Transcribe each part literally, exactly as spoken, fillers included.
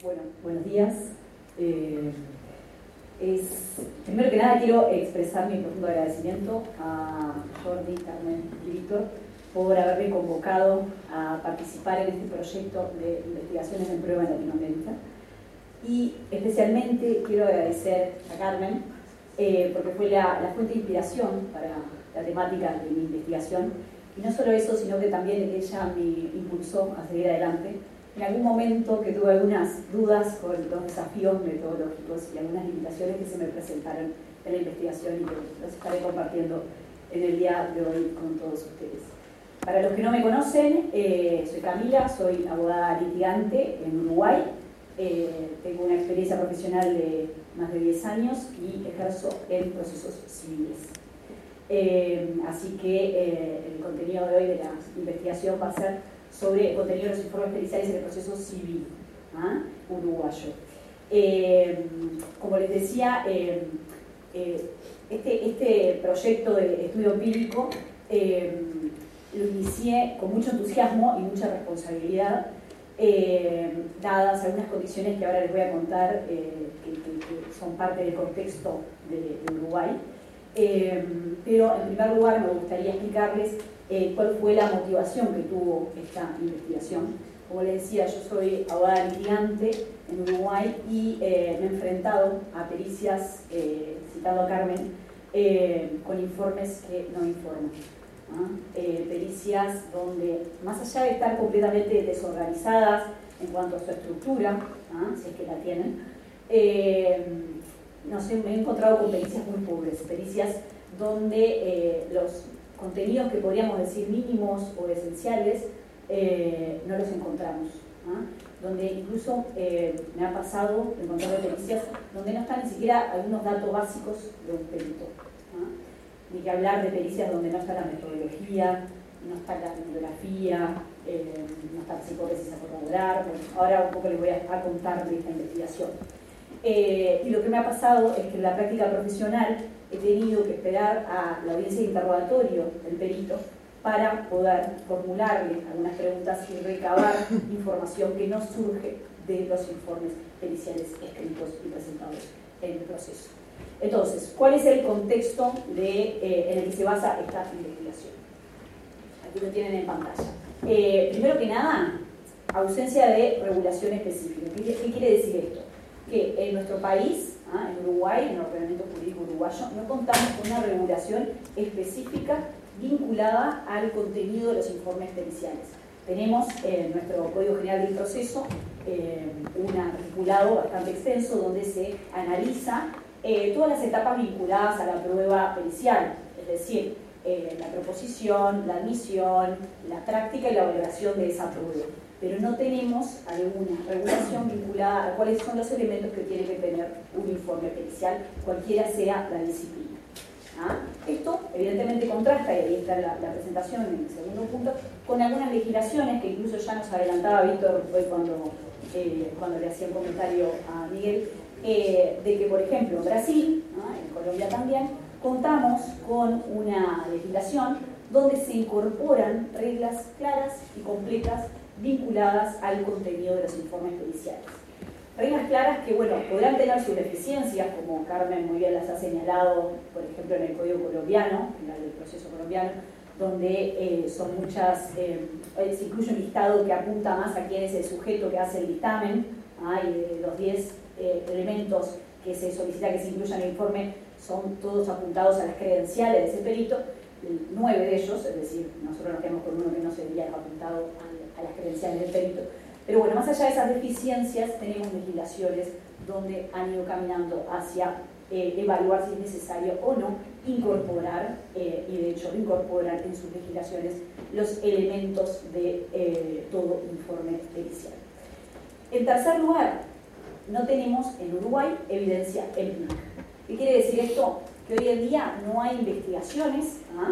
Bueno, buenos días. Eh, es, primero que nada quiero expresar mi profundo agradecimiento a Jordi, Carmen y Víctor por haberme convocado a participar en este proyecto de investigaciones en prueba en Latinoamérica. Y especialmente quiero agradecer a Carmen eh, porque fue la, la fuente de inspiración para la temática de mi investigación. Y no solo eso, sino que también ella me impulsó a seguir adelante. En algún momento que tuve algunas dudas con los desafíos metodológicos y algunas limitaciones que se me presentaron en la investigación y que los estaré compartiendo en el día de hoy con todos ustedes. Para los que no me conocen, eh, soy Camila, soy abogada litigante en Uruguay. Eh, tengo una experiencia profesional de más de diez años y ejerzo en procesos civiles. Eh, así que eh, el contenido de hoy de la investigación va a ser sobre el contenido de los informes periciales en el proceso civil ¿ah? uruguayo. Eh, como les decía, eh, eh, este, este proyecto de estudio empírico eh, lo inicié con mucho entusiasmo y mucha responsabilidad, eh, dadas algunas condiciones que ahora les voy a contar, eh, que, que, que son parte del contexto de, de Uruguay. Eh, pero en primer lugar me gustaría explicarles eh, cuál fue la motivación que tuvo esta investigación. Como les decía, yo soy abogada litigante en Uruguay y eh, me he enfrentado a pericias, eh, citando a Carmen, eh, con informes que no informan. ¿Ah? Eh, pericias donde, más allá de estar completamente desorganizadas en cuanto a su estructura, ¿ah? si es que la tienen, eh, no sé, me he encontrado con pericias muy pobres, pericias donde eh, los contenidos que podríamos decir mínimos o esenciales eh, no los encontramos, ¿ah? Donde incluso eh, me ha pasado encontrar pericias donde no están ni siquiera algunos datos básicos de un perito, ¿ah? Ni que hablar de pericias donde no está la metodología, no está la bibliografía, eh, no está la hipótesis a corroborar. Bueno, ahora un poco les voy a, a contar de esta investigación. Eh, y lo que me ha pasado es que en la práctica profesional he tenido que esperar a la audiencia de interrogatorio del perito para poder formularle algunas preguntas y recabar información que no surge de los informes periciales escritos y presentados en el proceso. Entonces, ¿cuál es el contexto de, eh, en el que se basa esta investigación? Aquí lo tienen en pantalla. Eh, primero que nada, ausencia de regulación específica. ¿Qué, qué quiere decir esto? Que en nuestro país, ¿ah? en Uruguay, en el ordenamiento jurídico uruguayo, no contamos con una regulación específica vinculada al contenido de los informes periciales. Tenemos en nuestro Código General del Proceso eh, un articulado bastante extenso donde se analiza eh, todas las etapas vinculadas a la prueba pericial, es decir, eh, la proposición, la admisión, la práctica y la valoración de esa prueba. Pero no tenemos alguna regulación vinculada a cuáles son los elementos que tiene que tener un informe pericial, cualquiera sea la disciplina. ¿Ah? Esto evidentemente contrasta, y ahí está la, la presentación en el segundo punto, con algunas legislaciones que incluso ya nos adelantaba Víctor hoy cuando, eh, cuando le hacía un comentario a Miguel, eh, de que por ejemplo en Brasil, ¿ah? en Colombia también, contamos con una legislación donde se incorporan reglas claras y completas vinculadas al contenido de los informes periciales. Reglas claras que, bueno, podrán tener sus deficiencias, como Carmen muy bien las ha señalado, por ejemplo, en el Código colombiano, en el proceso colombiano, donde eh, son muchas, eh, se incluye un listado que apunta más a quién es el sujeto que hace el dictamen, ¿ah? y de los diez eh, elementos que se solicita que se incluyan en el informe son todos apuntados a las credenciales de ese perito, nueve de ellos, es decir, nosotros nos quedamos con uno que no sería apuntado a, a las credenciales del perito. Pero bueno, más allá de esas deficiencias, tenemos legislaciones donde han ido caminando hacia eh, evaluar si es necesario o no incorporar, eh, y de hecho incorporan en sus legislaciones los elementos de eh, todo informe pericial. En tercer lugar, no tenemos en Uruguay evidencia empírica. ¿Qué quiere decir esto? Que hoy en día no hay investigaciones ¿ah?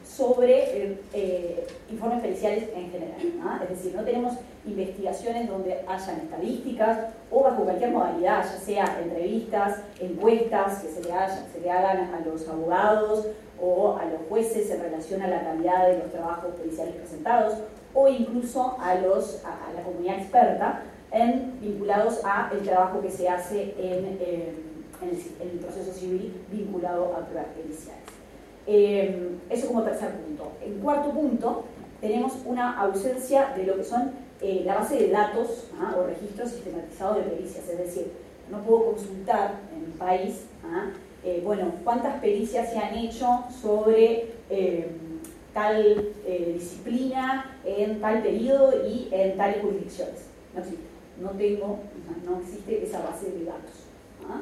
sobre eh, eh, informes periciales en general. ¿ah? Es decir, no tenemos investigaciones donde hayan estadísticas o bajo cualquier modalidad, ya sea entrevistas, encuestas que se le, haya, se le hagan a los abogados o a los jueces en relación a la calidad de los trabajos periciales presentados o incluso a, los, a, a la comunidad experta, en, vinculados a el trabajo que se hace en, eh, en, el, en el proceso civil vinculado a pruebas periciales. Eh, eso como tercer punto. En cuarto punto, tenemos una ausencia de lo que son eh, la base de datos ¿ah? o registros sistematizados de pericias, es decir, no puedo consultar en mi país, ¿ah? eh, bueno, cuántas pericias se han hecho sobre eh, tal eh, disciplina en tal periodo y en tales jurisdicciones. No existe, no tengo, no existe esa base de datos. ¿ah?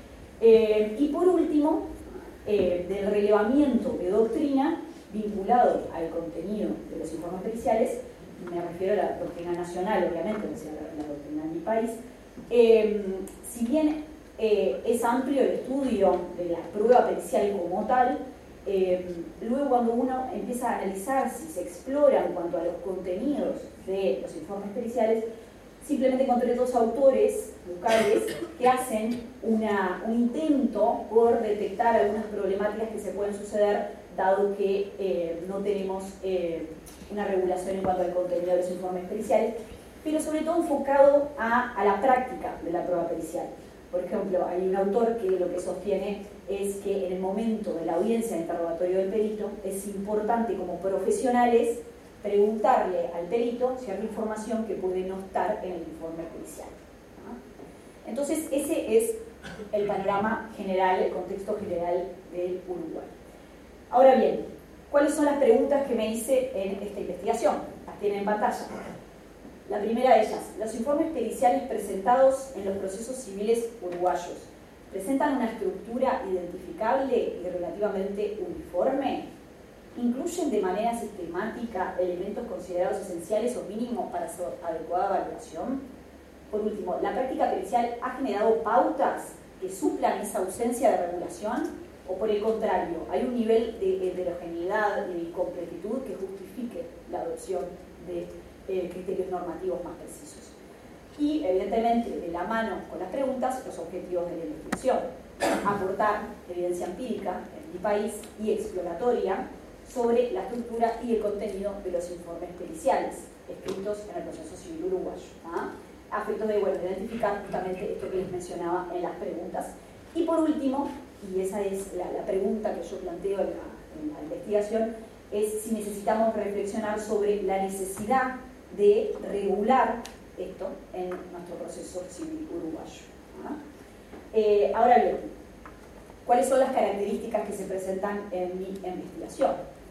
Eh, y por último, eh, del relevamiento de doctrina vinculado al contenido de los informes periciales, me refiero a la doctrina nacional, obviamente, no es la, la doctrina de mi país. Eh, si bien eh, es amplio el estudio de la prueba pericial como tal, eh, luego cuando uno empieza a analizar si se explora en cuanto a los contenidos de los informes periciales, simplemente encontré dos autores locales que hacen una, un intento por detectar algunas problemáticas que se pueden suceder dado que eh, no tenemos eh, una regulación en cuanto al contenido de los informes periciales, pero sobre todo enfocado a, a la práctica de la prueba pericial. Por ejemplo, hay un autor que lo que sostiene es que en el momento de la audiencia de interrogatorio del perito es importante como profesionales preguntarle al perito cierta información que puede no estar en el informe pericial. ¿no? Entonces, ese es el panorama general, el contexto general del Uruguay. Ahora bien, ¿cuáles son las preguntas que me hice en esta investigación? Las tienen en pantalla. La primera de ellas, ¿los informes periciales presentados en los procesos civiles uruguayos presentan una estructura identificable y relativamente uniforme? ¿Incluyen de manera sistemática elementos considerados esenciales o mínimos para su adecuada valoración? Por último, ¿la práctica pericial ha generado pautas que suplan esa ausencia de regulación? ¿O por el contrario, hay un nivel de heterogeneidad y completitud que justifique la adopción de eh, criterios normativos más precisos? Y, evidentemente, de la mano con las preguntas, los objetivos de la investigación. Aportar evidencia empírica en mi país y exploratoria sobre la estructura y el contenido de los informes periciales escritos en el proceso civil uruguayo, ¿ah? a efecto de bueno, identificar justamente esto que les mencionaba en las preguntas. Y por último, y esa es la, la pregunta que yo planteo en la, en la investigación, es si necesitamos reflexionar sobre la necesidad de regular esto en nuestro proceso civil uruguayo. ¿ah? Eh, ahora bien, ¿cuáles son las características que se presentan en mi investigación?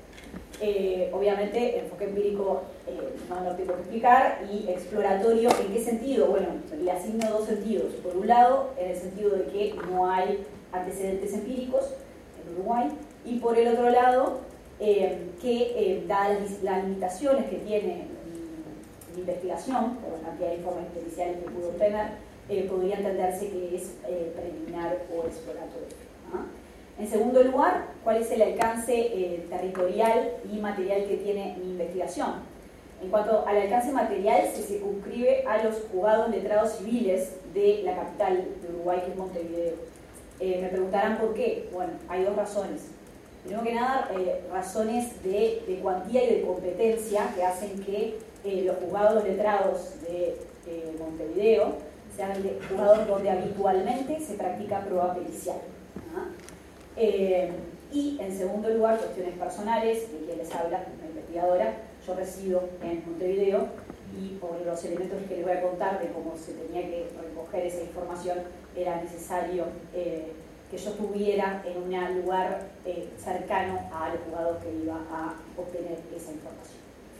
Eh, obviamente, enfoque empírico eh, no lo tengo que explicar, y exploratorio, ¿en qué sentido? Bueno, le asigno dos sentidos. Por un lado, en el sentido de que no hay antecedentes empíricos en Uruguay, y por el otro lado, eh, que eh, dadas las, las limitaciones que tiene mi, mi investigación, por la cantidad de informes periciales que pude obtener, eh, podría entenderse que es eh, preliminar o exploratorio. ¿no? En segundo lugar, ¿cuál es el alcance eh, territorial y material que tiene mi investigación? En cuanto al alcance material, se circunscribe a los juzgados letrados civiles de la capital de Uruguay, que es Montevideo. Eh, me preguntarán por qué. Bueno, hay dos razones. Primero que nada, eh, razones de, de cuantía y de competencia que hacen que eh, los juzgados letrados de eh, Montevideo sean de juzgados donde habitualmente se practica prueba pericial. ¿Ah? Eh, y en segundo lugar, cuestiones personales, de quien les habla, una investigadora. Yo resido en Montevideo y por los elementos que les voy a contar de cómo se tenía que recoger esa información, era necesario eh, que yo estuviera en un lugar eh, cercano a los juzgados que iba a obtener esa información.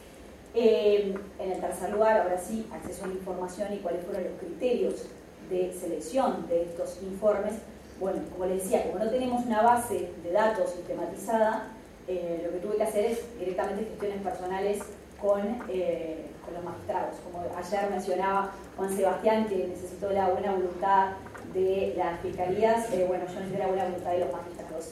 Eh, en el tercer lugar, ahora sí, acceso a la información y cuáles fueron los criterios de selección de estos informes. Bueno, como les decía, como no tenemos una base de datos sistematizada, eh, lo que tuve que hacer es directamente gestiones personales con, eh, con los magistrados. Como ayer mencionaba Juan Sebastián, que necesitó la buena voluntad de las fiscalías, eh, bueno, yo necesité la buena voluntad de los magistrados.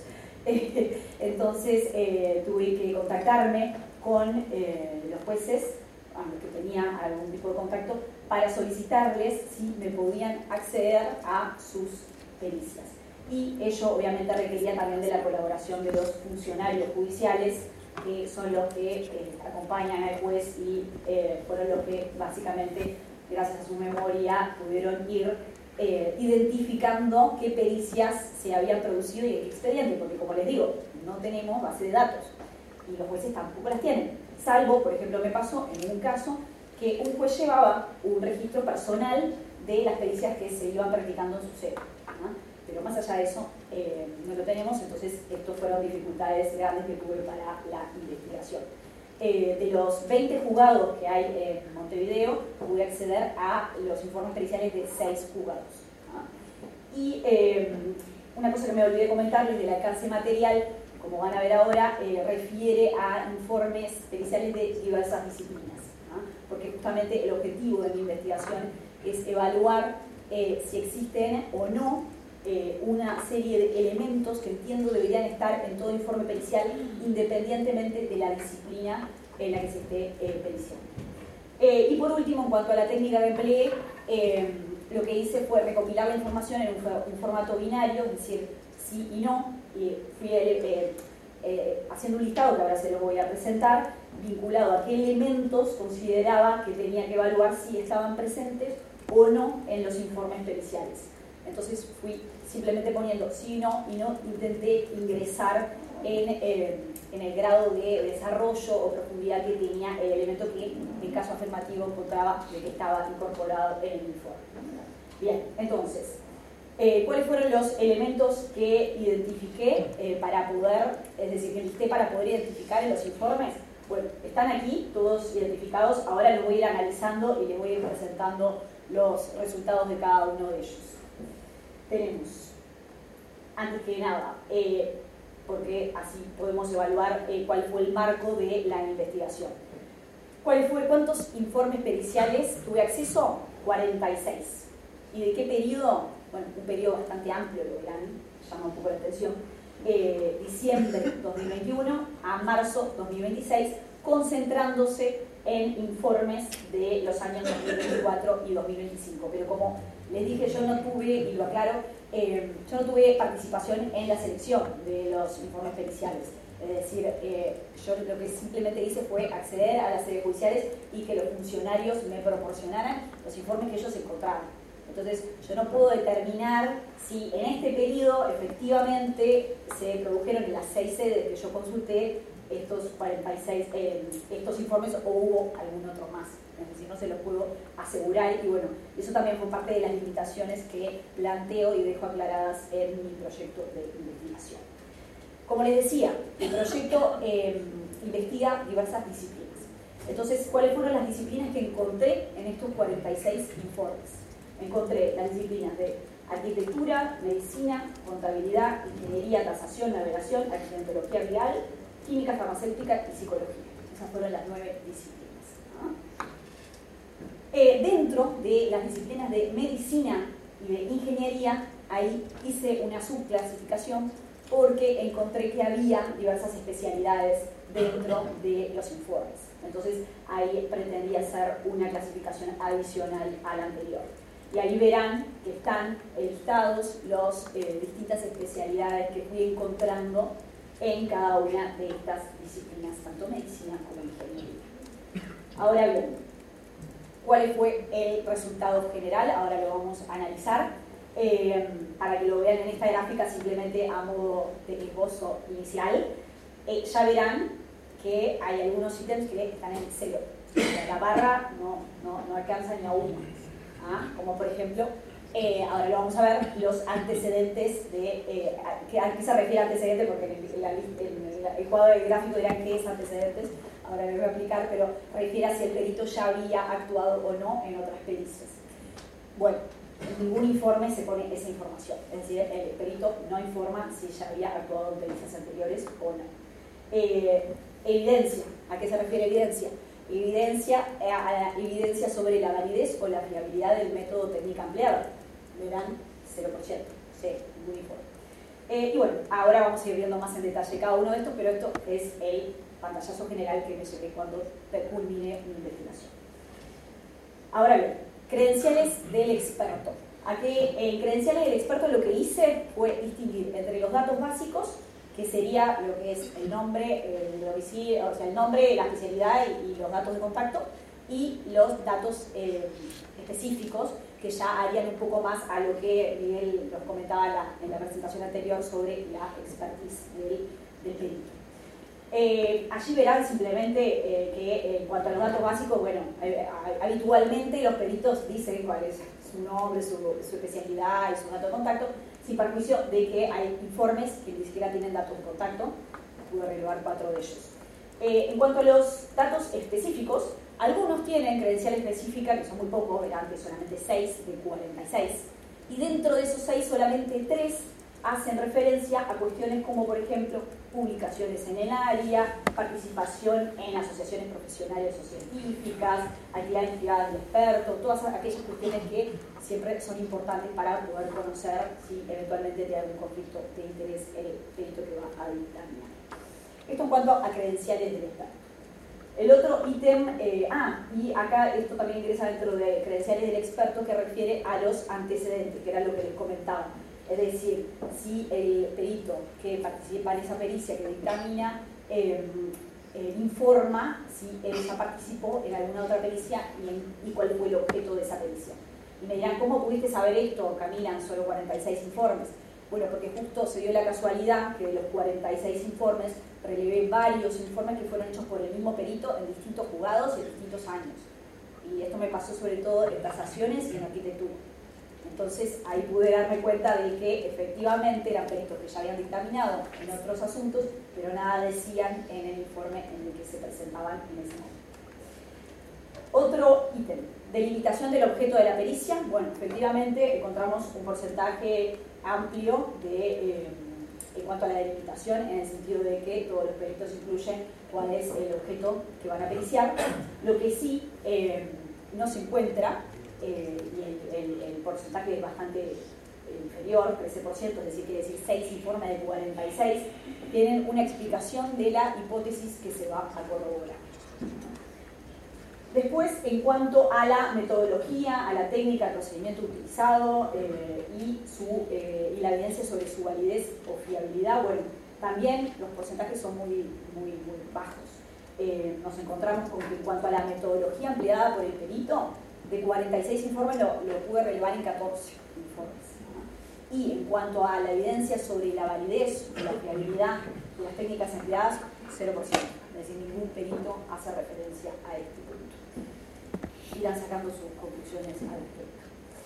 Entonces eh, tuve que contactarme con eh, los jueces, a los que tenía algún tipo de contacto, para solicitarles si me podían acceder a sus pericias. Y ello obviamente requería también de la colaboración de los funcionarios judiciales, que son los que eh, acompañan al juez y eh, fueron los que básicamente gracias a su memoria, pudieron ir eh, identificando qué pericias se habían producido y en qué expediente, porque como les digo, no tenemos base de datos y los jueces tampoco las tienen, salvo, por ejemplo, me pasó en un caso que un juez llevaba un registro personal de las pericias que se iban practicando en su sede, ¿no? Pero más allá de eso, eh, no lo tenemos, entonces estas fueron dificultades grandes que tuve para la investigación. Eh, de los veinte juzgados que hay en Montevideo, pude acceder a los informes periciales de seis juzgados, ¿no? Y eh, una cosa que me olvidé comentarles del alcance material, como van a ver ahora, eh, refiere a informes periciales de diversas disciplinas, ¿no? Porque justamente el objetivo de mi investigación es evaluar eh, si existen o no eh, una serie de elementos que entiendo deberían estar en todo informe pericial independientemente de la disciplina en la que se esté eh, periciando. Eh, y por último, en cuanto a la técnica que empleé, eh, lo que hice fue recopilar la información en un, un formato binario, es decir, sí y no, y fui eh, eh, haciendo un listado que ahora se lo voy a presentar, vinculado a qué elementos consideraba que tenía que evaluar si estaban presentes o no en los informes periciales. Entonces fui simplemente poniendo sí y no, y no intenté ingresar en, eh, en el grado de desarrollo o profundidad que tenía el elemento que en caso afirmativo encontraba de que estaba incorporado en el informe. Bien, entonces, eh, ¿cuáles fueron los elementos que identifiqué eh, para poder, es decir, que listé para poder identificar en los informes? Bueno, están aquí todos identificados, ahora los voy a ir analizando y les voy a ir presentando los resultados de cada uno de ellos. Tenemos, antes que nada, eh, porque así podemos evaluar eh, cuál fue el marco de la investigación. ¿Cuál fue, ¿Cuántos informes periciales tuve acceso? cuarenta y seis. ¿Y de qué periodo? Bueno, un periodo bastante amplio, lo verán, llama un poco la atención. Eh, diciembre dos mil veintiuno a marzo dos mil veintiséis, concentrándose en informes de los años dos mil veinticuatro y dos mil veinticinco. Pero como les dije, yo no tuve, y lo aclaro, eh, yo no tuve participación en la selección de los informes periciales. Es decir, eh, yo lo que simplemente hice fue acceder a las sedes judiciales y que los funcionarios me proporcionaran los informes que ellos encontraban. Entonces, yo no puedo determinar si en este periodo efectivamente se produjeron en las seis sedes que yo consulté estos cuarenta y seis, eh, estos informes o hubo algún otro más. Es decir, no se lo puedo asegurar y bueno, eso también fue parte de las limitaciones que planteo y dejo aclaradas en mi proyecto de investigación. Como les decía, el proyecto eh, investiga diversas disciplinas. Entonces, ¿cuáles fueron las disciplinas que encontré en estos cuarenta y seis informes? Encontré las disciplinas de arquitectura, medicina, contabilidad, ingeniería, tasación, navegación, accidentología vial, química farmacéutica y psicología. Esas fueron las nueve disciplinas, ¿no? Eh, dentro de las disciplinas de medicina y de ingeniería, ahí hice una subclasificación porque encontré que había diversas especialidades dentro de los informes. Entonces ahí pretendía hacer una clasificación adicional a la anterior. Y ahí verán que están listados las eh, distintas especialidades que fui encontrando en cada una de estas disciplinas, tanto medicina como ingeniería. Ahora bien, ¿cuál fue el resultado general? Ahora lo vamos a analizar. Eh, para que lo vean en esta gráfica simplemente a modo de esbozo inicial, eh, ya verán que hay algunos ítems que están en cero. O sea, la barra no, no, no alcanza ni a uno. ¿Ah? Como por ejemplo, eh, ahora lo vamos a ver, los antecedentes de, eh, a, que, ¿a qué se refiere antecedente? Porque en el, la, el, el cuadro de gráfico dirán qué es antecedentes, ahora les voy a explicar, pero refiere a si el perito ya había actuado o no en otras pericias. Bueno, en ningún informe se pone esa información, es decir, el perito no informa si ya había actuado en pericias anteriores o no. Eh, evidencia, ¿a qué se refiere evidencia? Evidencia, eh, a la evidencia sobre la validez o la fiabilidad del método técnico empleado. Verán cero por ciento, sí, ningún informe. Eh, y bueno, ahora vamos a ir viendo más en detalle cada uno de estos, pero esto es el pantallazo general que me llevé cuando culminé mi investigación. Ahora bien, credenciales del experto. Aquí en credenciales del experto lo que hice fue distinguir entre los datos básicos, que sería lo que es el nombre, el domicilio, o sea, el nombre, la especialidad y, y los datos de contacto, y los datos eh, específicos, que ya harían un poco más a lo que Miguel nos comentaba la, en la presentación anterior sobre la expertise del, del perito. Eh, allí verán simplemente eh, que en cuanto a los datos básicos, bueno, eh, habitualmente los peritos dicen cuál es su nombre, su, su especialidad y su dato de contacto, sin perjuicio de que hay informes que ni siquiera tienen datos de contacto. Pude relevar cuatro de ellos. Eh, en cuanto a los datos específicos, algunos tienen credencial específica, que son muy pocos, verán que solamente seis de cuarenta y seis, y dentro de esos seis solamente tres hacen referencia a cuestiones como, por ejemplo, publicaciones en el área, participación en asociaciones profesionales o científicas, actividades privadas de expertos, todas aquellas cuestiones que siempre son importantes para poder conocer si eventualmente tiene algún conflicto de interés el perito que va a dictaminar. Esto en cuanto a credenciales del experto. El otro ítem, eh, ah, y acá esto también ingresa dentro de credenciales del experto, que refiere a los antecedentes, que era lo que les comentaba. Es decir, si el perito que participa en esa pericia, que dictamina, eh, eh, informa si él ya participó en alguna otra pericia y, en, y cuál fue el objeto de esa pericia. Y me dirán, ¿cómo pudiste saber esto? Caminan solo cuarenta y seis informes. Bueno, porque justo se dio la casualidad que de los cuarenta y seis informes relevé varios informes que fueron hechos por el mismo perito en distintos juzgados y en distintos años. Y esto me pasó sobre todo en tasaciones y en arquitectura. Entonces ahí pude darme cuenta de que efectivamente eran peritos que ya habían dictaminado en otros asuntos, pero nada decían en el informe en el que se presentaban en ese momento. Otro ítem, delimitación del objeto de la pericia. Bueno, efectivamente encontramos un porcentaje amplio de, eh, en cuanto a la delimitación, en el sentido de que todos los peritos incluyen cuál es el objeto que van a periciar. Lo que sí eh, no se encuentra, eh, y el, el, el porcentaje es bastante inferior, trece por ciento, es decir, quiere decir seis informes de cuarenta y seis, tienen una explicación de la hipótesis que se va a corroborar. Después, en cuanto a la metodología, a la técnica, al procedimiento utilizado eh, y, su, eh, y la evidencia sobre su validez o fiabilidad, bueno, también los porcentajes son muy, muy, muy bajos. Eh, nos encontramos con que en cuanto a la metodología empleada por el perito, de cuarenta y seis informes lo, lo pude relevar en catorce informes. ¿no? Y en cuanto a la evidencia sobre la validez o la fiabilidad de las técnicas empleadas, cero por ciento. Es decir, ningún perito hace referencia a este punto. Irán sacando sus conclusiones al respecto.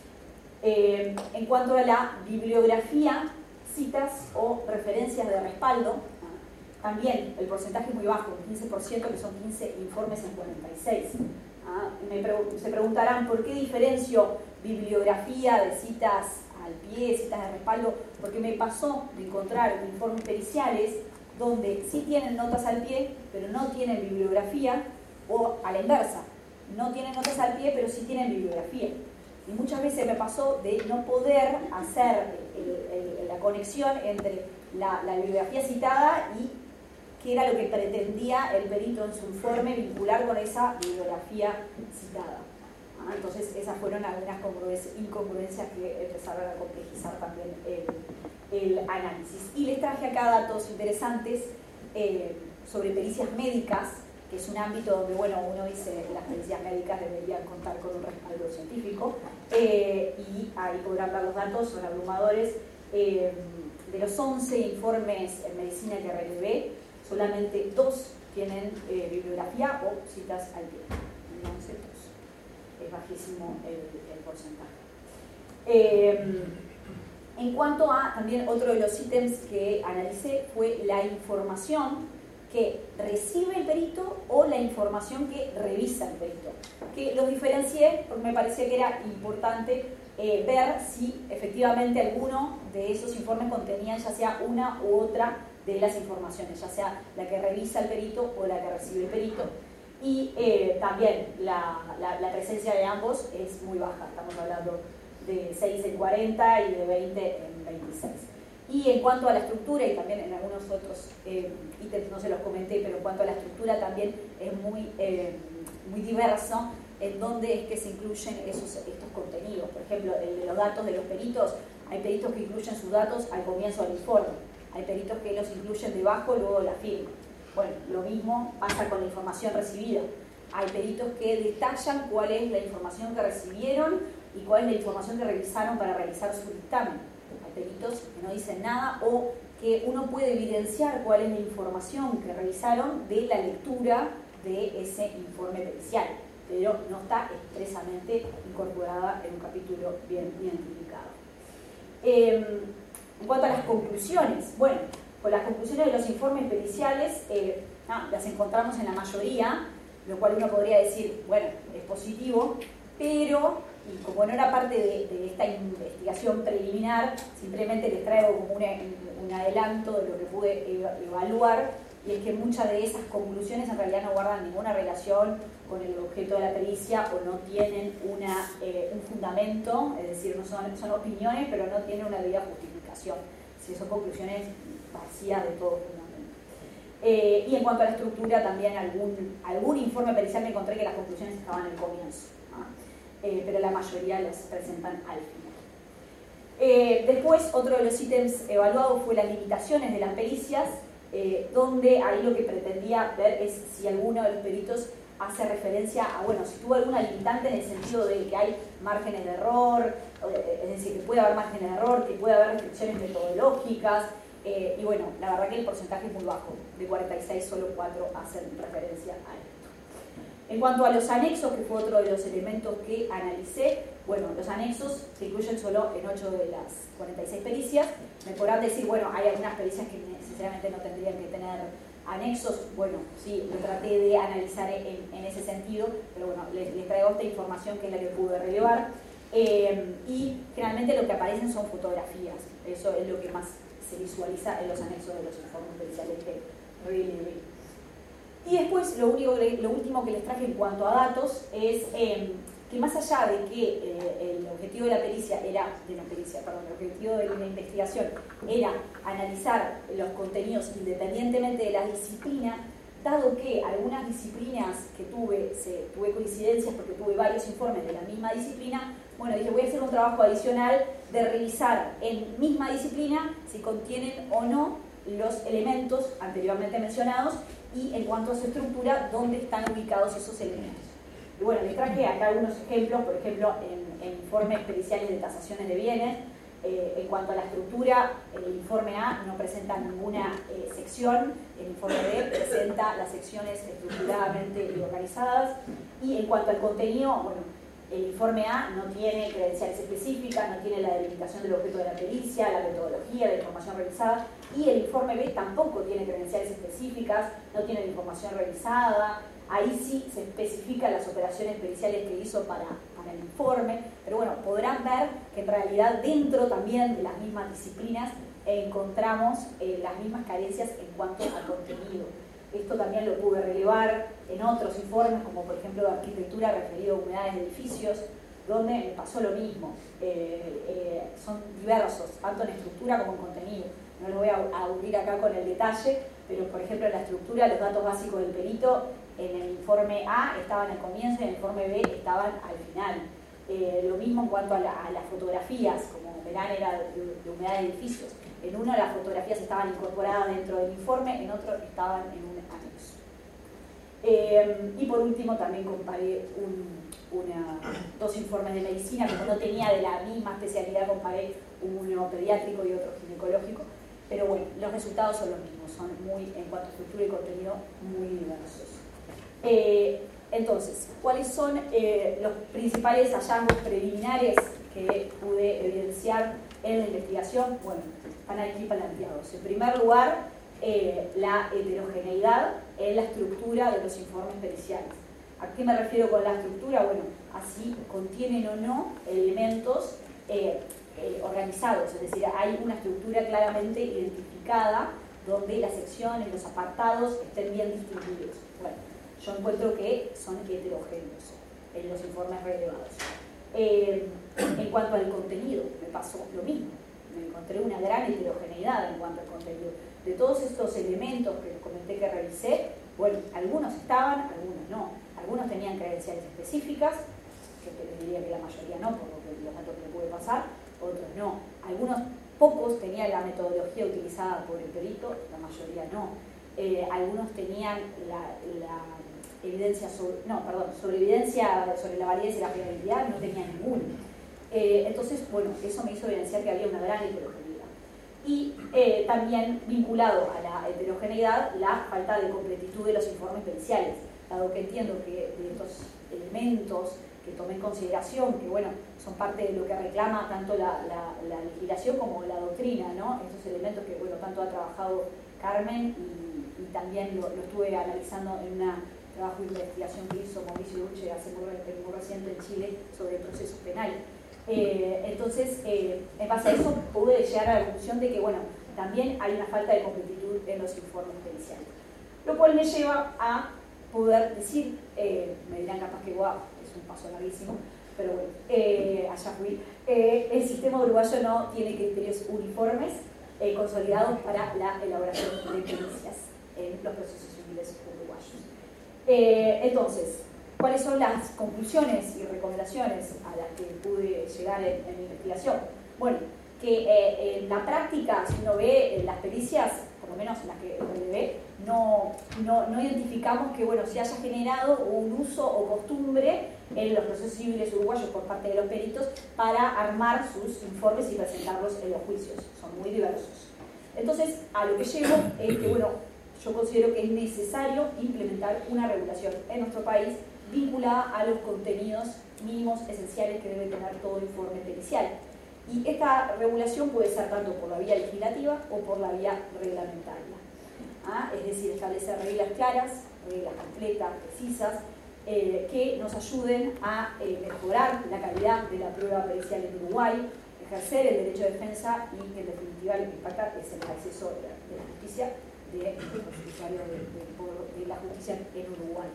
Eh, en cuanto a la bibliografía, citas o referencias de respaldo, ¿no? También el porcentaje es muy bajo, un quince por ciento, que son quince informes en cuarenta y seis. ¿Ah? Me pre se preguntarán, ¿por qué diferencio bibliografía de citas al pie, citas de respaldo? Porque me pasó de encontrar informes periciales donde sí tienen notas al pie, pero no tienen bibliografía, o a la inversa, no tienen notas al pie, pero sí tienen bibliografía. Y muchas veces me pasó de no poder hacer el, el, la conexión entre la, la bibliografía citada y qué era lo que pretendía el perito en su informe vincular con esa bibliografía citada. ¿Ah? Entonces esas fueron algunas incongruencias que empezaron a complejizar también el, el análisis. Y les traje acá datos interesantes eh, sobre pericias médicas, que es un ámbito donde, bueno, uno dice que las pericias médicas deberían contar con un respaldo científico, eh, y ahí podrán ver los datos, son abrumadores. Eh, de los once informes en medicina que relevé, solamente dos tienen eh, bibliografía o citas al pie. En once, dos. Es bajísimo el, el porcentaje. Eh, en cuanto a, también otro de los ítems que analicé fue la información que recibe el perito o la información que revisa el perito. Que los diferencié porque me parecía que era importante eh, ver si efectivamente alguno de esos informes contenían ya sea una u otra de las informaciones, ya sea la que revisa el perito o la que recibe el perito. Y eh, también la, la, la presencia de ambos es muy baja, estamos hablando de seis en cuarenta y de veinte en veintiséis. Y en cuanto a la estructura, y también en algunos otros eh, ítems no se los comenté, pero en cuanto a la estructura también es muy, eh, muy diverso en dónde es que se incluyen esos, estos contenidos. Por ejemplo, el de los datos de los peritos, hay peritos que incluyen sus datos al comienzo del informe, hay peritos que los incluyen debajo y luego la firma. Bueno, lo mismo pasa con la información recibida. hay peritos que detallan cuál es la información que recibieron y cuál es la información que revisaron para realizar su dictamen. Hay peritos que no dicen nada o que uno puede evidenciar cuál es la información que revisaron de la lectura de ese informe pericial, pero no está expresamente incorporada en un capítulo bien identificado. Eh, en cuanto a las conclusiones, bueno, con las conclusiones de los informes periciales eh, ah, las encontramos en la mayoría, lo cual uno podría decir, bueno, es positivo, pero, y como no era parte de, de esta investigación preliminar, simplemente les traigo como una, un adelanto de lo que pude evaluar, y es que muchas de esas conclusiones en realidad no guardan ninguna relación con el objeto de la pericia o no tienen una, eh, un fundamento, es decir, no son, son opiniones, pero no tienen una debida justificación, si son conclusiones vacías de todo fundamento. Eh, y en cuanto a la estructura, también algún, algún informe pericial me encontré que las conclusiones estaban al comienzo, ¿no? eh, pero la mayoría las presentan al final. Eh, después, otro de los ítems evaluados fue las limitaciones de las pericias, eh, donde ahí lo que pretendía ver es si alguno de los peritos hace referencia a, bueno, si tuvo alguna limitante en el sentido de que hay márgenes de error, es decir, que puede haber márgenes de error, que puede haber restricciones metodológicas, eh, y bueno, la verdad que el porcentaje es muy bajo, de cuarenta y seis solo cuatro hacen referencia a esto. En cuanto a los anexos, que fue otro de los elementos que analicé, bueno, los anexos se incluyen solo en ocho de las cuarenta y seis pericias. Me podrán decir, bueno, hay algunas pericias que necesariamente no tendrían que tener anexos. Bueno, sí, lo traté de analizar en, en ese sentido, pero bueno, les, les traigo esta información que es la que pude relevar. Eh, y generalmente lo que aparecen son fotografías, eso es lo que más se visualiza en los anexos de los informes periciales de Really. Y después, lo, único, lo último que les traje en cuanto a datos es eh, que más allá de que eh, el objetivo de la pericia era, de la pericia, perdón, el objetivo de la investigación era analizar los contenidos independientemente de la disciplina, dado que algunas disciplinas que tuve, se, tuve coincidencias porque tuve varios informes de la misma disciplina, bueno, dije, voy a hacer un trabajo adicional de revisar en misma disciplina si contienen o no los elementos anteriormente mencionados y en cuanto a su estructura, dónde están ubicados esos elementos. Y bueno, les traje acá algunos ejemplos, por ejemplo, en, en informes periciales de tasaciones de bienes. Eh, en cuanto a la estructura, el informe A no presenta ninguna eh, sección, el informe B presenta las secciones estructuradamente y organizadas, y en cuanto al contenido, bueno, el informe A no tiene credenciales específicas, no tiene la delimitación del objeto de la pericia, la metodología, la información revisada, y el informe B tampoco tiene credenciales específicas, no tiene la información revisada. Ahí sí se especifican las operaciones periciales que hizo para, para el informe, pero bueno, podrán ver que en realidad dentro también de las mismas disciplinas encontramos eh, las mismas carencias en cuanto al contenido. Esto también lo pude relevar en otros informes, como por ejemplo de arquitectura referido a humedades de edificios, donde me pasó lo mismo. Eh, eh, son diversos, tanto en estructura como en contenido. No lo voy a aburrir acá con el detalle, pero por ejemplo en la estructura los datos básicos del perito en el informe A estaban al comienzo y en el informe B estaban al final. Eh, lo mismo en cuanto a, la, a las fotografías, como verán era de, de humedad de edificios. En uno las fotografías estaban incorporadas dentro del informe, en otro estaban en un anexo. Eh, y por último también comparé un, una, dos informes de medicina, como no tenía de la misma especialidad, comparé uno pediátrico y otro ginecológico, pero bueno, los resultados son los mismos, son muy, en cuanto a estructura y contenido, muy diversos. Eh, entonces, ¿cuáles son eh, los principales hallazgos preliminares que pude evidenciar en la investigación? Bueno, están aquí planteados. En primer lugar, eh, la heterogeneidad en la estructura de los informes periciales. ¿A qué me refiero con la estructura? Bueno, así contienen o no elementos eh, eh, organizados, es decir, hay una estructura claramente identificada donde las secciones, los apartados estén bien distribuidos. Bueno, yo encuentro que son heterogéneos en los informes relevados. Eh, en cuanto al contenido, me pasó lo mismo. Me encontré una gran heterogeneidad en cuanto al contenido. De todos estos elementos que les comenté que revisé, bueno, algunos estaban, algunos no. Algunos tenían credenciales específicas, que les diría que la mayoría no, por lo que los datos que me pude pasar, otros no. Algunos pocos tenían la metodología utilizada por el perito, la mayoría no. Eh, algunos tenían la, la evidencia sobre, no, perdón, sobre evidencia sobre la validez y la fiabilidad no tenía ninguna. Eh, entonces, bueno, eso me hizo evidenciar que había una gran heterogeneidad. Y eh, también vinculado a la heterogeneidad, la falta de completitud de los informes periciales, dado que entiendo que de estos elementos que tomé en consideración, que bueno, son parte de lo que reclama tanto la, la, la legislación como la doctrina, ¿no? Estos elementos que, bueno, tanto ha trabajado Carmen y, y también lo, lo estuve analizando en un trabajo de investigación que hizo Mauricio Duche hace muy, muy reciente en Chile sobre procesos penales. Eh, entonces, eh, en base a eso pude llegar a la conclusión de que, bueno, también hay una falta de completitud en los informes periciales. Lo cual me lleva a poder decir, eh, me dirán capaz que wow, es un paso larguísimo, pero bueno, eh, allá fui, eh, el sistema uruguayo no tiene criterios uniformes eh, consolidados para la elaboración de pericias en los procesos civiles uruguayos. Eh, entonces, ¿cuáles son las conclusiones y recomendaciones a las que pude llegar en, en mi investigación? Bueno, que eh, en la práctica, si uno ve eh, las pericias, por lo menos las que relevé, no, no, no identificamos que bueno, se haya generado un uso o costumbre en los procesos civiles uruguayos por parte de los peritos para armar sus informes y presentarlos en los juicios. Son muy diversos. Entonces, a lo que llego es que, bueno, yo considero que es necesario implementar una regulación en nuestro país vinculada a los contenidos mínimos esenciales que debe tener todo informe pericial. Y esta regulación puede ser tanto por la vía legislativa o por la vía reglamentaria. ¿Ah? Es decir, establecer reglas claras, reglas completas, precisas, eh, que nos ayuden a eh, mejorar la calidad de la prueba pericial en Uruguay, ejercer el derecho de defensa y, en definitiva, lo que impacta es el acceso de la, de la justicia de, de los usuarios de, de, de la justicia en Uruguay.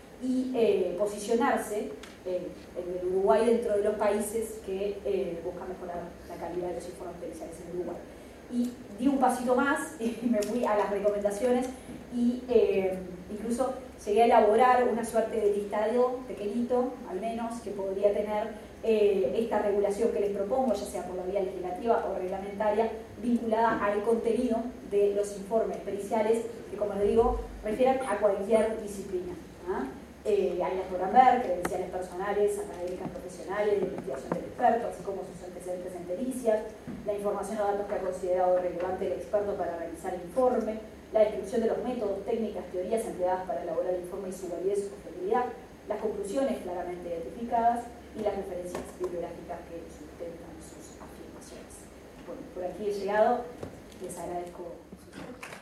Y eh, posicionarse eh, en el Uruguay dentro de los países que eh, buscan mejorar la calidad de los informes periciales en Uruguay. Y di un pasito más y me fui a las recomendaciones y eh, incluso llegué a elaborar una suerte de listado pequeñito, al menos, que podría tener eh, esta regulación que les propongo, ya sea por la vía legislativa o reglamentaria, vinculada al contenido de los informes periciales que, como les digo, refieran a cualquier disciplina. ¿Ah? Eh, hay las podrán ver, credenciales personales, académicas profesionales, de investigación del experto, así como sus antecedentes en pericias, la información o datos que ha considerado relevante el experto para realizar el informe, la descripción de los métodos, técnicas, teorías empleadas para elaborar el informe y su validez o fiabilidad, las conclusiones claramente identificadas y las referencias bibliográficas que sustentan sus afirmaciones. Bueno, por aquí he llegado, les agradezco su tiempo.